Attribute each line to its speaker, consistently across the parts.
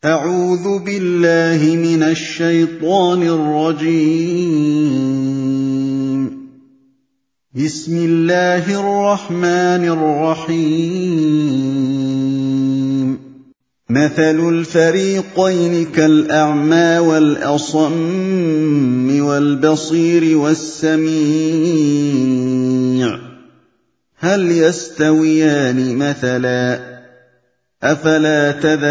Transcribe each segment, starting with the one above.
Speaker 1: أعوذ بالله من الشيطان الرجيم. بسم الله الرحمن الرحيم. مثل الفريقين كالأعمى والأصم والبصير والسميع هل يستويان مثلا أفلا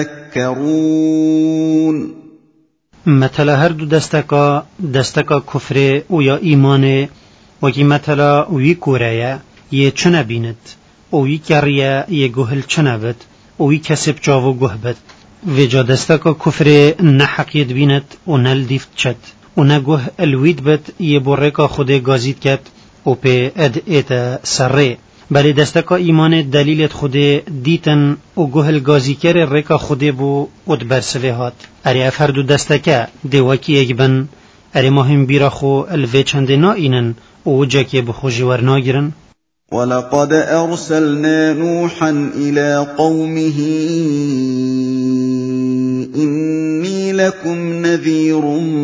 Speaker 1: تذكرون.
Speaker 2: مثلا هر دو دستکا کفر و یا ایمانه و کی مثلا وی کوره یه چنه بیند و وی کریه یه گوهل چنه بد و وی کسب جاو گوه بد و جا دستکا کفر نه حقیت بیند و نل دیفت چد و نه گوه الوید بد یه برکا خود گازید کد و پی اد ایت سره بله دستکا ایمان دلیلت خود دیتن و گوهل گازی کر رکا خود بو اد برسوه هات اره اف هر دو دستکا دیوکی اگ بن اره مهم بیرا خو الوی چند نا اینن و جاکی بخو جوار ناگرن.
Speaker 1: ولقد أرسلنا نوحا إلى قومه إني لكم نذير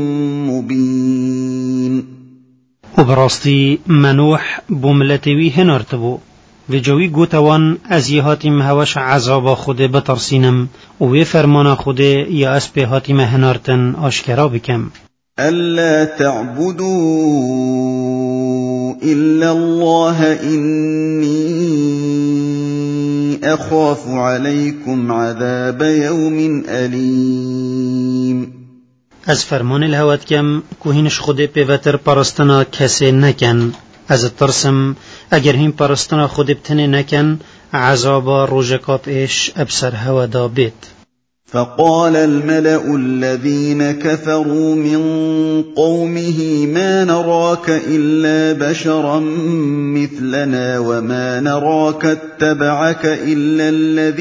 Speaker 1: مبين.
Speaker 2: و براستی منوح بوملتوی هنارتبو و جوی گوتوان از یه هاتیم هواش عذاب خود بترسینم و وی فرمان خود یا اسب هاتیم هنارتن آشکرا بکم.
Speaker 1: ألا تعبدوا إلا الله إني أخاف عليكم عذاب يوم أليم.
Speaker 2: از فرمان الهوات کم که هینش خود پیوتر پرستنا کسی نکن از ترسم اگر هین پرستنا خود بتنه نکن عذابا روژکاب ایش ابسر هوا دا بیت.
Speaker 1: فقال الملأ الذين كفروا من قومه ما نراك إلا بشرا مثلنا وما نراك اتبعك إلا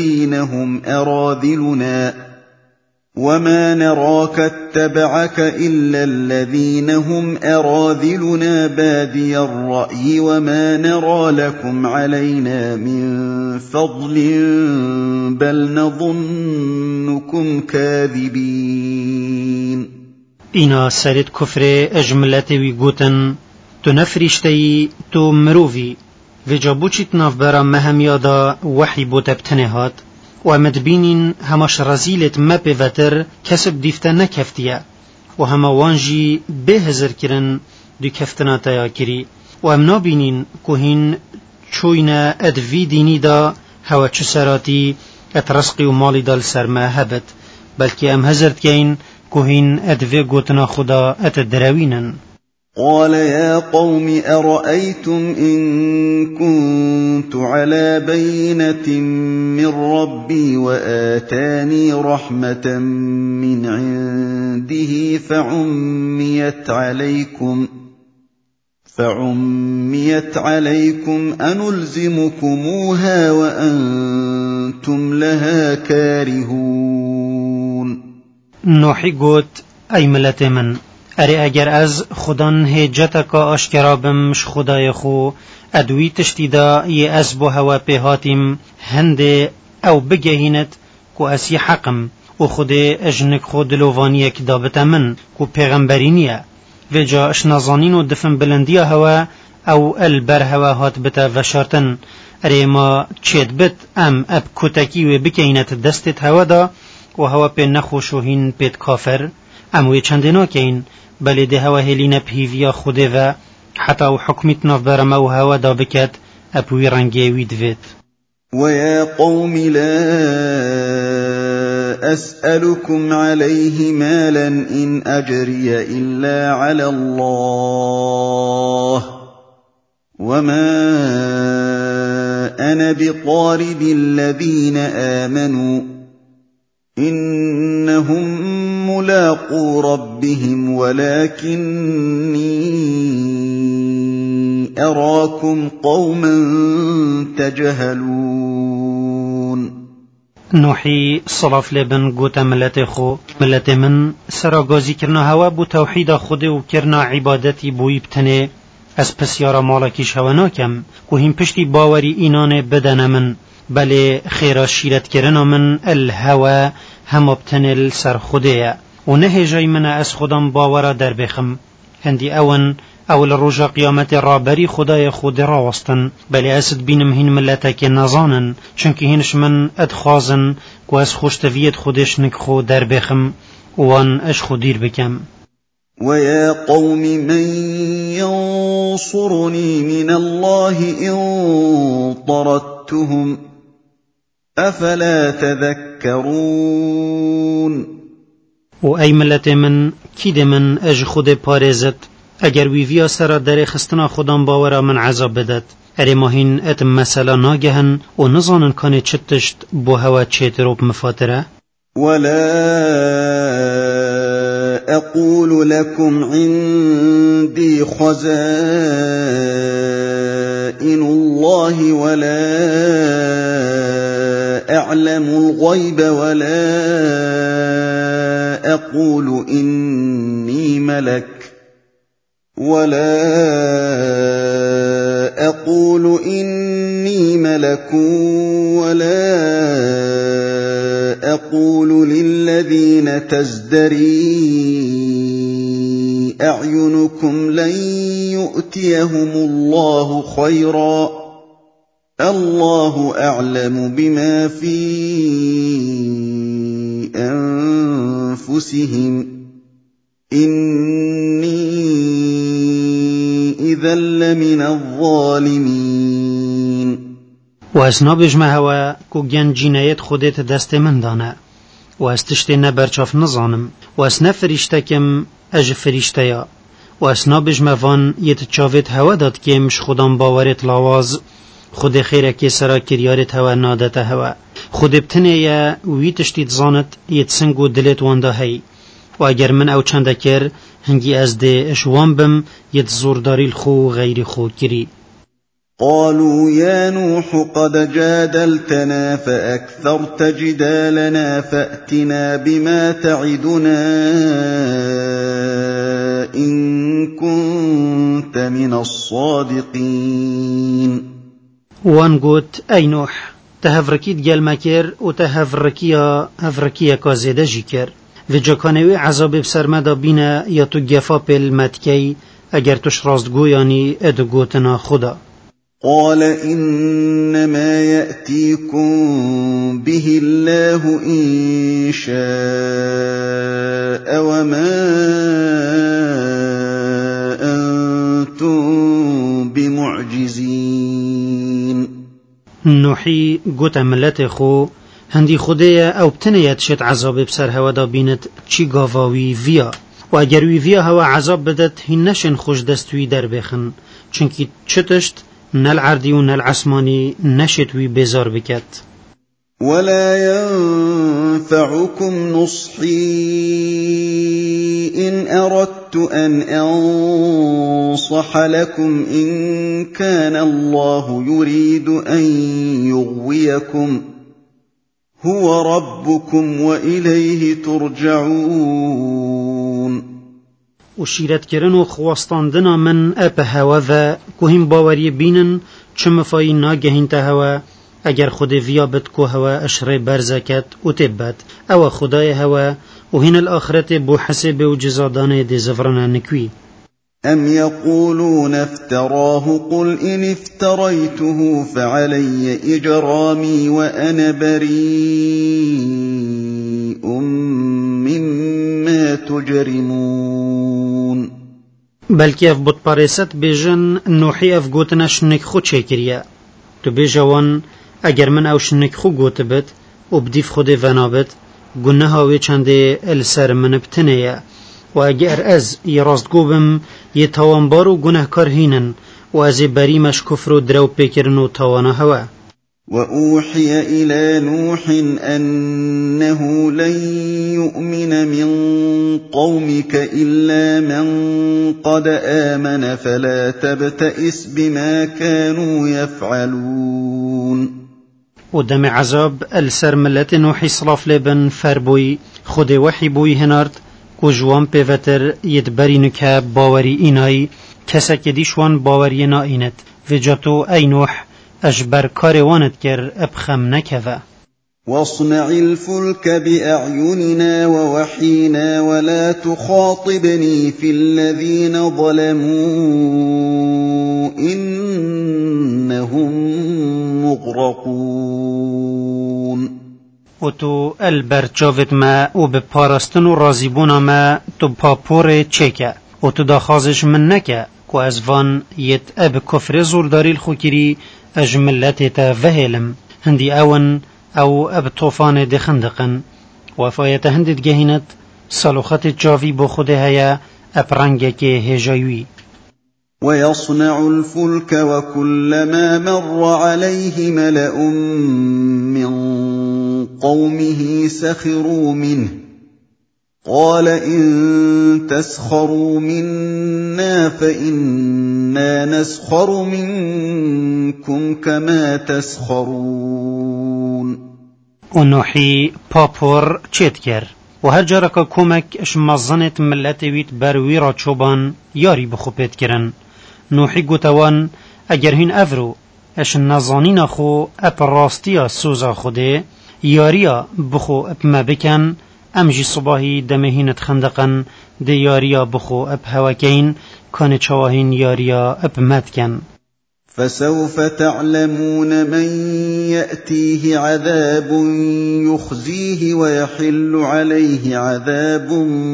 Speaker 1: الذين هم أراذلنا بادي الرأي وما نرى لكم علينا من فضل بل نظنكم كاذبين.
Speaker 2: اینا سرید کفر اجملتی وی گوتن تو نفریشتی تو مرووی و جابو چیت ناف برا مهم یادا وحی بوتا بتنه هات و امد بینین هماش رزیلت مپی وتر کسب دیفته نکفتیه و هما وانجی به هزر کرن دو کفتنا تیا کری و امنا بینین که هین چوینا ادوی دینی دا هوا چو سراتی ات رسقی و مالی دال سرما هبت بلکه ام هزرد کین که هین ادوی گوتنا خدا ات دروینن.
Speaker 1: قال يا قوم أرأيتم إن كنت على بينة من ربي وآتاني رحمة من عنده فعميت عليكم أنلزمكموها وأنتم لها كارهون.
Speaker 2: نوحی گوت ای ملت من اره اگر از خودان هجتکا آشکرابمش خدای خو ادوی تشتیدا یه از با هوا پیهاتیم هنده او بگهینت کو اسی حقم و خود اجنک خود لووانی کدابت من کو پیغمبرینیه و جا اشنازانین و دفن بلندی هوا او البر هوا هات بتا وشارتن اره ما چید بت ام اب کتکی و بگهینت دستت هوا دا و هوا پی نخوشوهین پیت کافر اموی چندنا کین بله ده هوا هلین پیویا خوده و حتی و حکمیت ناف برم او هوا دا بکد اپوی رنگیوی دوید.
Speaker 1: ويا قوم لا أسألكم عليه مالا إن أجري إلا على الله وما أنا بطارد الذين آمنوا إنهم ملاقو ربهم ولكني أراكم قوما تجهلون.
Speaker 2: نوحی صلاف لبن گوتا ملت خو ملت من سراغازی کرنا هوا بو توحید خود و کرنا عبادتی بوی بتنه از پسیارا مالکیش هوا ناکم که هم پشتی باوری اینان بدن من بله خیرا شیرت کرنا من الهوا هم ابتنل سر خودیه و نه جای من از خودم باورا در بخم هندی اول روژا قیامت رابری خدای خود را وستن بلی اسد بینم هین ملتک نزانن چونکه هینش من ادخوازن که از خوشتویت خودش نکخو در بخم وان اش خودیر بکم.
Speaker 1: ويا قوم من ينصرني من الله إن طردتهم أفلا تذكرون.
Speaker 2: و ای ملت من کید من اج خود پارزت اگر ویویا سر در خستنا خودم باورا من عذاب بدد اری ماهین اتم مثلا ناگهن و نزانن کانی چتشت بو هوا چیت روب مفاتره.
Speaker 1: ولا أقول لكم عندي خزائن الله ولا أعلم الغيب ولا أقول إني ملك ولا أقول للذين تزدري أعينكم لن يؤتيهم الله خيرا الله أعلم بما في أنفسهم إني إذا لمن الظالمين.
Speaker 2: و اسنابش هوا کو گن جنایت خودت دست من دانه و استشت نبرچاف نزانم و اسنا فرشتکم اج فرشته یا و اسنابش وان یت چاوت هوا داد که مش خودم باورت لاواز خود خیره که سرا کریارت هوا نادت هوا خود بتنه یا وی تشتید زانت یت سنگو دلت وانده هی و اگر من او چنده کر هنگی از ده اشوان بم یت زورداری الخو غیر خو کری.
Speaker 1: قالوا يا نوح قد جادلتنا فأكثرت جدالنا فأتنا بما تعدنا إن كنت من الصادقين.
Speaker 2: وان قوت أي نوح تهفركيت جال مكير و تهفركيا كازيدا جيكر و جاكانوي عذاب بسرمدا بينا يا تو گفا پل متكي اگر توش راست گوياني ادو گوتنا خدا.
Speaker 1: قال إنما يأتيكم به الله إن شاء وما أنتم بمعجزين.
Speaker 2: نوحي قوت ملت خو هندي خودية او بتنيت شت عذاب بسر هوا دا بينت چي گاواوي ويا و اگر ويا هوا عذاب بدت هنشن خوش دستوي در بخن چونكي چتشت نل عردي و نل عسماني نشتوي بزار بكت.
Speaker 1: ولا ينفعكم نصحي إن أردت أن أنصح لكم إن كان الله يريد أن يغويكم هو ربكم وإليه ترجعون.
Speaker 2: و شیرت کرن و خواستاندنا من اپ هوا و کوهیم باوری بینن چم فای ناگهین ته هوا اگر خود ویابت کو هوا اشره برزکت و تبت او خدای هوا و هین الاخرت بو حسب و جزادان دی زفران نکوی.
Speaker 1: أم يقولون افتراه قل إن افتريته فعلي إجرامي وأنا بريء مما تجرمون.
Speaker 2: بلکه اف بود پارست بیجن نوحی اف گوتنش نک خود چکریه تو بیجوان اگر من اوش نک خود گوت بد و بدیف خود ونابد گنه هاوی چنده السر من بتنیه و اگر از یه راستگو بم یه تاوانبار و گنه کار هینن و از بریمش کفر و درو پیکرن و تاوانه هوا.
Speaker 1: وأوحي إلى نوح أنه لن يؤمن من قومك إلا من قد آمن فلا تبتئس بما كانوا يفعلون.
Speaker 2: ودم عذاب السر ملت نوحي صلاف لبن فربوي خود وحي بوي هنارد کو جوان پیوتر یدبری نکه باوری اینای کسا که دیشوان باوری نا اینت و جاتو ای نوح اجبر کار وانت کر ابخم نکوه.
Speaker 1: واصنع الفلك بأعيننا ووحينا ولا تخاطبني في الذين ظلموا إنهم مغرقون.
Speaker 2: وتو البرچاوت ما و به پارستن و رازیبونا ما تو پاپور چکه و تو داخازش من نکه که از وان یت اب کفر زورداری الخوکری اجملت تا وهلم هندی اون او اب طوفان دخندقن و فایت هندت گهینت صلوخت جاوی بو خوده هیا اب رنگه که هجایوی.
Speaker 1: ويصنع الفلك وكلما مر عليه ملأ من قومه سخروا منه قال إن تسخروا منا فإنا نسخر منكم كما تسخرون.
Speaker 2: ونوحي بابور چتكر و هر جارك كومك اش مزنت ملتويت بروي را چوبان ياري بخوبت کرن. نوحي گوتوان اگر هين افرو اش نزانين خو اپ راستيا سوزا خوده ياريا بخو اپ ما بكن امجي صباحي دمهينت خندقن دي ياريا بخو اب هواكين كان چواهين ياريا اب مدكن.
Speaker 1: فسوف تعلمون من يأتيه عذاب يخزيه ويحل عليه عذاب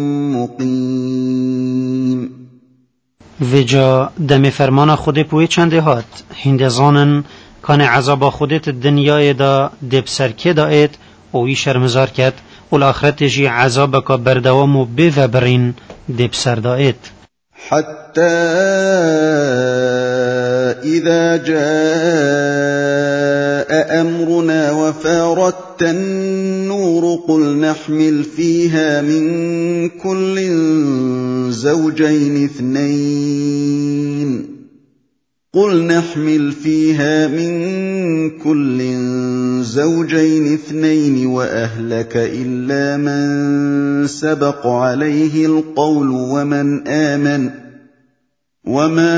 Speaker 1: مقيم.
Speaker 2: وجا دم فرمان خود پوی چنده هات هند زانن کان عذاب خودت الدنیای دا دب سرکه دایت و وی شرمزار کت و الاخرت جی عذاب کا بردوام و به برین دب سر دایت.
Speaker 1: حتى إذا جاء أمرنا وفارت النور قل نحمل فيها من كل زوجين اثنين وأهلك إلا من سبق عليه القول ومن آمن وما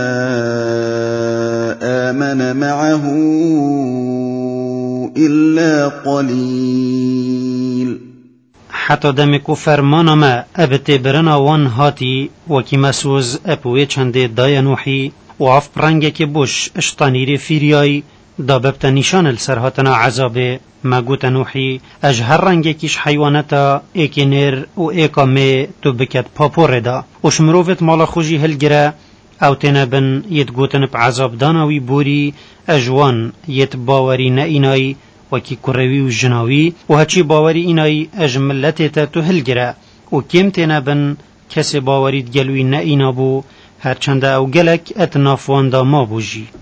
Speaker 1: آمن معه إلا قليل.
Speaker 2: حتی دمکو فرمان ما ابت برنا وان هاتی وکی مسوز اپوی چنده دای نوحی و اف پرنگه که بوش اشتانیر فیریای دا ببتا نشان السرهاتنا عذابه مگوت نوحی اج هر رنگه کش حیوانتا ایکی نیر و ایکا می تو بکت پاپور دا و شمروفت مالا خوشی هلگره او تنبن یت گوتن پا عذاب داناوی بوری اجوان یت باوری نئینای وکی کروی و جناوی و هچی باوری اینای اجملت تو هلگره و کم تنبن کسی باوریت گلوی نئینا بو هرچند او گلک اتنافوان دا ما بوجی.